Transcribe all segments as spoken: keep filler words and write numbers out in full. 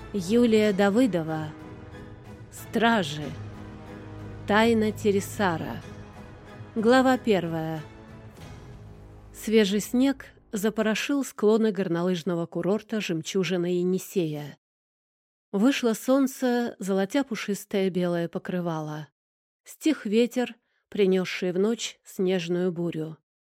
Юлия Давыдова. Стражи. Тайна Тересара. Глава первая. Свежий снег запорошил склоны горнолыжного курорта «Жемчужина Енисея». Вышло солнце, золотя пушистое белое покрывало. Стих ветер, принесший в ночь снежную бурю.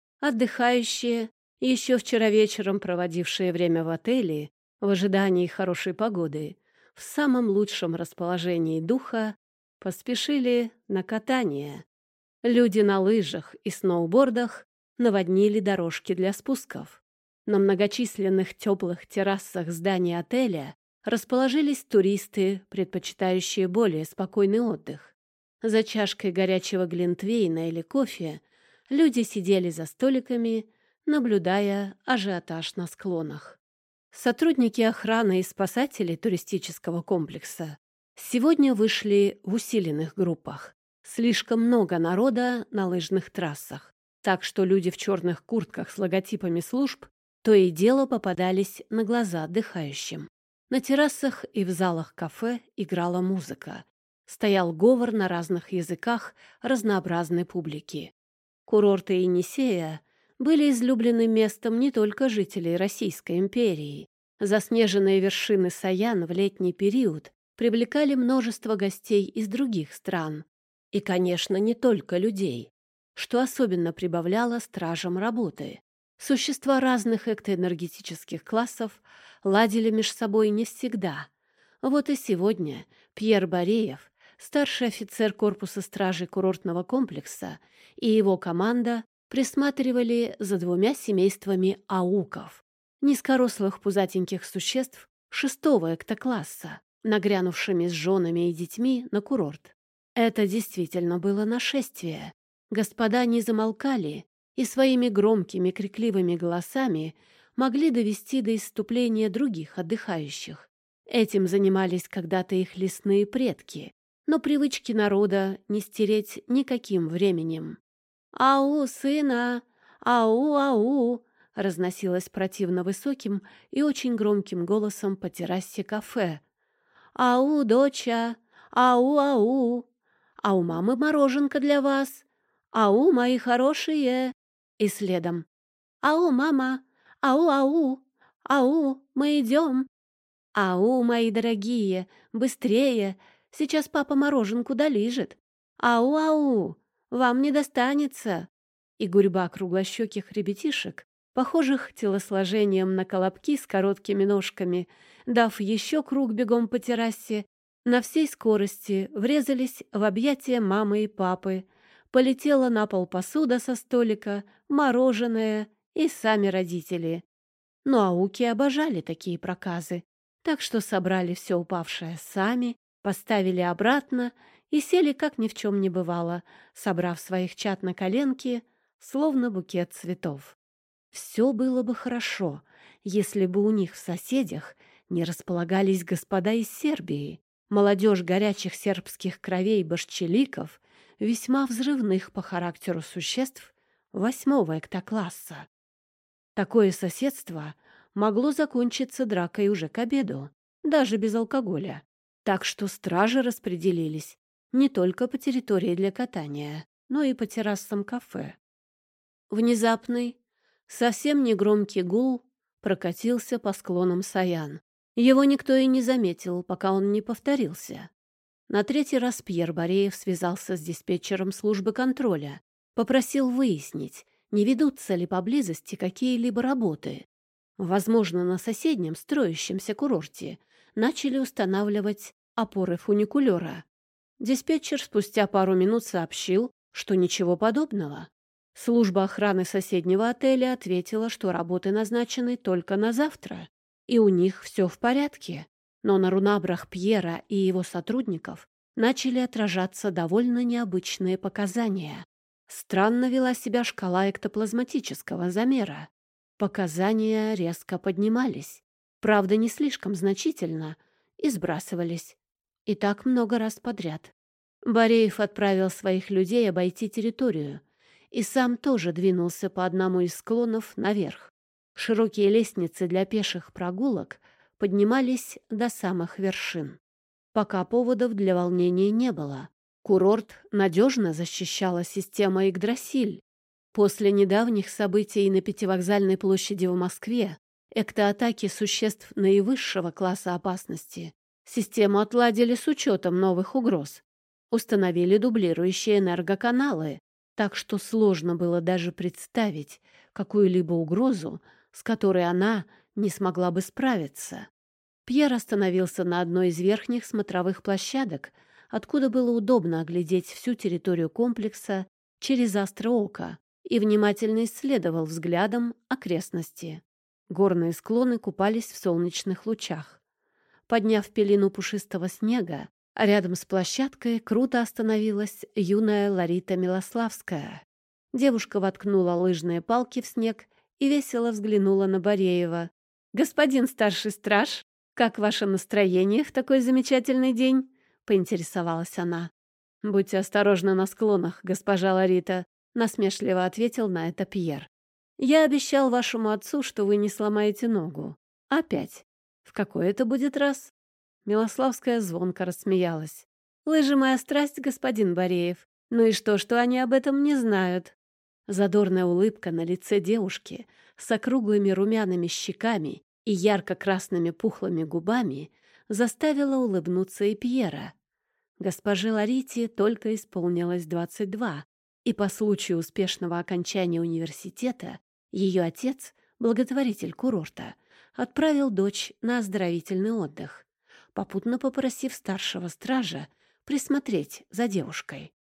Отдыхающие, еще вчера вечером проводившие время в отеле, в ожидании хорошей погоды, в самом лучшем расположении духа, поспешили на катание. Люди на лыжах и сноубордах наводнили дорожки для спусков. На многочисленных теплых террасах зданий отеля расположились туристы, предпочитающие более спокойный отдых. За чашкой горячего глинтвейна или кофе люди сидели за столиками, наблюдая ажиотаж на склонах. Сотрудники охраны и спасатели туристического комплекса сегодня вышли в усиленных группах. Слишком много народа на лыжных трассах, так что люди в черных куртках с логотипами служб то и дело попадались на глаза отдыхающим. На террасах и в залах кафе играла музыка. Стоял говор на разных языках разнообразной публики. Курорты Енисея были излюбленным местом не только жителей Российской империи. Заснеженные вершины Саян в летний период привлекали множество гостей из других стран. И, конечно, не только людей, что особенно прибавляло стражам работы. Существа разных эктоэнергетических классов ладили между собой не всегда. Вот и сегодня Пьер Бореев, старший офицер корпуса стражей курортного комплекса, и его команда присматривали за двумя семействами ауков, низкорослых пузатеньких существ шестого эктокласса, нагрянувшими с женами и детьми на курорт. Это действительно было нашествие. Господа не замолкали и своими громкими крикливыми голосами могли довести до исступления других отдыхающих. Этим занимались когда-то их лесные предки, но привычки народа не стереть никаким временем. «Ау, сына! Ау-ау!» разносилось противно высоким и очень громким голосом по террасе кафе. «Ау, доча! Ау-ау! А у мамы мороженка для вас! Ау, мои хорошие!» И следом. «Ау, мама! Ау-ау! Ау, мы идем!» «Ау, мои дорогие! Быстрее! Сейчас папа мороженку долижет! Ау-ау! Вам не достанется!» И гурьба круглощеких ребятишек, похожих телосложением на колобки с короткими ножками, дав еще круг бегом по террасе, на всей скорости врезались в объятия мамы и папы, полетела на пол посуда со столика, мороженое и сами родители. Но ауки обожали такие проказы, так что собрали все упавшее сами, поставили обратно и сели, как ни в чем не бывало, собрав своих чад на коленки, словно букет цветов. Все было бы хорошо, если бы у них в соседях не располагались господа из Сербии, молодежь горячих сербских кровей башчеликов, весьма взрывных по характеру существ восьмого эктокласса. Такое соседство могло закончиться дракой уже к обеду, даже без алкоголя. Так что стражи распределились не только по территории для катания, но и по террасам кафе. Внезапный, совсем негромкий гул прокатился по склонам Саян. Его никто и не заметил, пока он не повторился. На третий раз Пьер Бореев связался с диспетчером службы контроля, попросил выяснить, не ведутся ли поблизости какие-либо работы. Возможно, на соседнем строящемся курорте начали устанавливать опоры фуникулера. Диспетчер спустя пару минут сообщил, что ничего подобного. Служба охраны соседнего отеля ответила, что работы назначены только на завтра, и у них все в порядке. Но на рунабрах Пьера и его сотрудников начали отражаться довольно необычные показания. Странно вела себя шкала эктоплазматического замера. Показания резко поднимались, правда, не слишком значительно, и сбрасывались. И так много раз подряд. Бореев отправил своих людей обойти территорию и сам тоже двинулся по одному из склонов наверх. Широкие лестницы для пеших прогулок поднимались до самых вершин. Пока поводов для волнения не было. Курорт надежно защищала система Игдрасиль. После недавних событий на Пятивокзальной площади в Москве, эктоатаки существ наивысшего класса опасности, систему отладили с учетом новых угроз. Установили дублирующие энергоканалы, так что сложно было даже представить какую-либо угрозу, с которой она не смогла бы справиться. Пьер остановился на одной из верхних смотровых площадок, откуда было удобно оглядеть всю территорию комплекса через астро-око, и внимательно исследовал взглядом окрестности. Горные склоны купались в солнечных лучах. Подняв пелену пушистого снега, рядом с площадкой круто остановилась юная Ларита Милославская. Девушка воткнула лыжные палки в снег и весело взглянула на Бореева. «Господин старший страж, как ваше настроение в такой замечательный день?» — поинтересовалась она. «Будьте осторожны на склонах, госпожа Ларита», — насмешливо ответил на это Пьер. «Я обещал вашему отцу, что вы не сломаете ногу. Опять. В какой это будет раз?» Милославская звонко рассмеялась. «Лыжи моя страсть, господин Бореев. Ну и что, что они об этом не знают?» Задорная улыбка на лице девушки с округлыми румяными щеками и ярко-красными пухлыми губами заставила улыбнуться и Пьера. Госпоже Ларите только исполнилось двадцать два, и по случаю успешного окончания университета ее отец, благотворитель курорта, отправил дочь на оздоровительный отдых, попутно попросив старшего стража присмотреть за девушкой.